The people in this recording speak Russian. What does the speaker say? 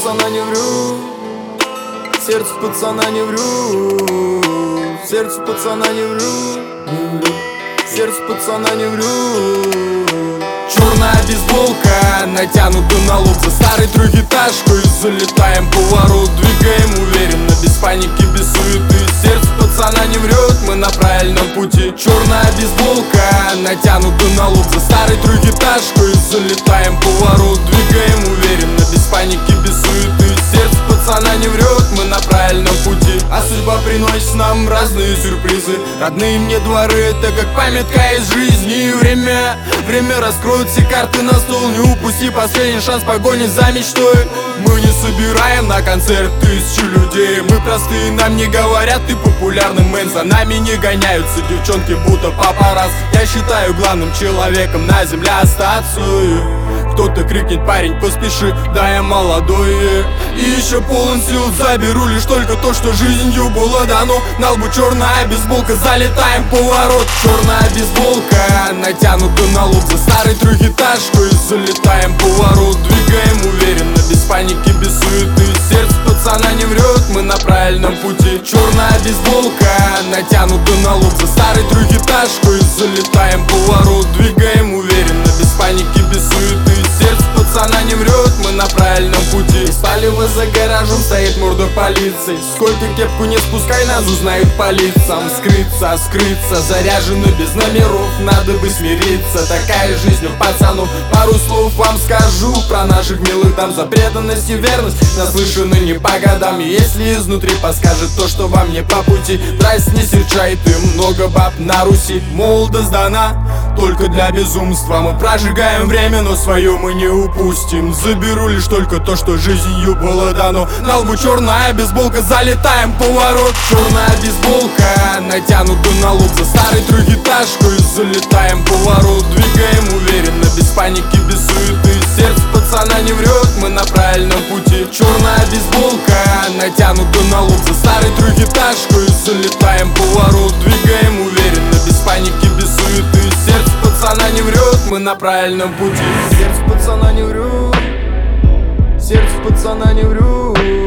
пацана не вру, сердце пацана не вру, сердце пацана не вру, сердце пацана не вру. Черная бейсболка, натянута на лоб за старой трехэтажкой. Залетаем поворот, двигаем уверенно, без паники, без суеты. Сердце пацана не врет, мы на правильном пути. Черная бейсболка, натянута на лоб за старой трехэтажкой. Залетаем поворот, двигаем уверенно, без паники, без суеты. Сердце пацана не врет, мы на правильном пути. А судьба приносит нам разные сюрпризы. Родные мне дворы, это как памятка из жизни. Время раскроет все карты на стол. Не упусти последний шанс погони за мечтой. Мы не собираем на концерт тысячи людей. Мы простые, нам не говорят, ты популярный мэн. За нами не гоняются девчонки, будто папарацци. Я считаю главным человеком на земле остаться. Кто-то крикнет: парень, поспеши, да я молодой и еще полон сил. Заберу лишь только то, что жизнью было дано. На лбу черная бейсболка, залетаем поворот. Черная бейсболка, натянута на лоб за старой трехэтажкой. Залетаем поворот, двигаем уверенно, без паники, без суеты. Сердце пацана не врет, мы на правильном пути. Черная бейсболка, натянута на лоб за старой трехэтажкой. Залетаем поворот, двигаем уверенно, без паники, без суеты. Сердце пацана не врет, мы на правильном пути. Спаливая за гаражом стоит морда полиции. Сколько кепку не спускай, нас узнают по лицам. Скрыться, заряжены без номеров. Надо бы смириться, такая жизнь у пацанов. Пару слов вам скажу про наших милых дам. За преданность и верность наслышаны не по годам. И если изнутри подскажет то, что вам не по пути, здрасте, не серчай, ты много баб на Руси. Молодость дана только для безумства. Мы прожигаем время, но свое мы не упустим. Заберу лишь только то, что жизнью было дано. На лбу черная бейсболка, залетаем поворот. Черная бейсболка, натянута на лоб за старой трехэтажкой. Залетаем поворот, двигаем уверенно, без паники, без суеты. Сердце пацана не врет, мы на правильном пути. Черная бейсболка, натянута на лоб за старой трехэтажкой. Залетаем поворот, двигаем уверенно, без паники, без суеты. Сердце пацана не врет, мы на правильном пути. Сердце пацана не врет, сердце пацана не врет.